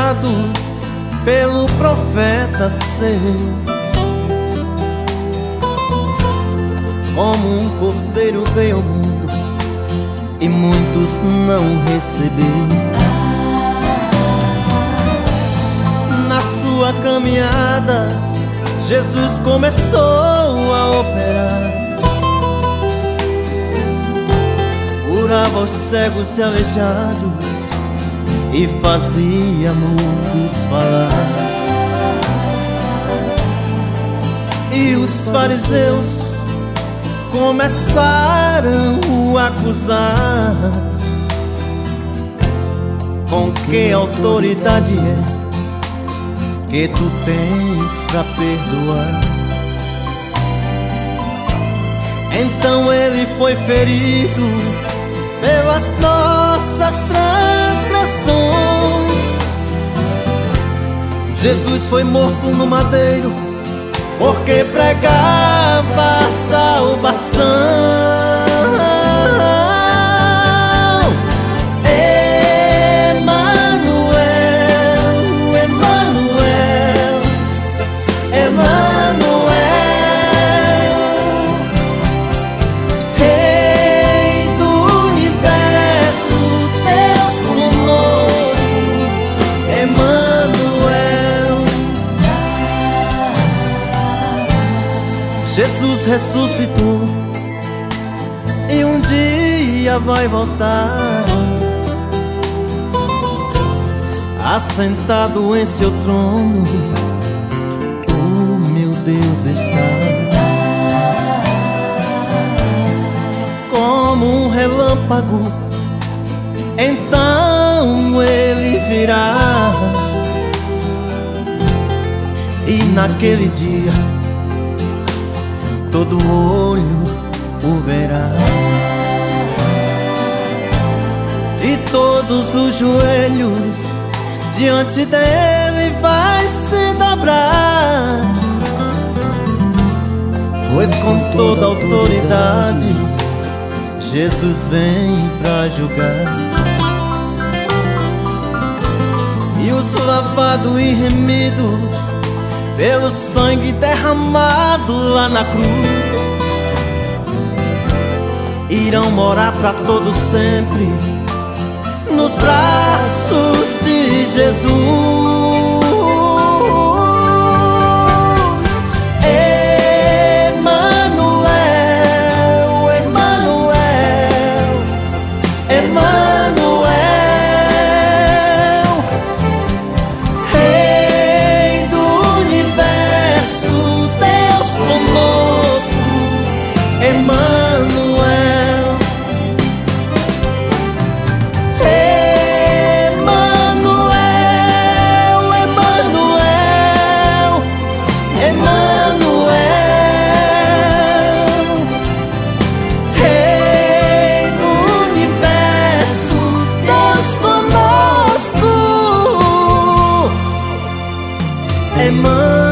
anunciado pelo profeta seu. Como um cordeiro veio ao mundo e muitos não receberam. Na sua caminhada, Jesus começou a operar. Curava os cegos e aleijados e fazia mudos falar. E os fariseus começaram a acusar: com que autoridade é que tu tens pra perdoar? Então ele foi ferido pelas nossas transgressões. Jesus foi morto no madeiro porque pregava a salvação. Jesus ressuscitou e um dia vai voltar. Assentado em seu trono, o meu Deus está. Como um relâmpago, então ele virá. E naquele dia todo olho o verá, e todos os joelhos diante dele vai se dobrar. Pois com toda autoridade Jesus vem pra julgar. E os lavados e remidos pelo sangue derramado lá na cruz irão morar pra todo sempre nos braços de Jesus. Emmanuel.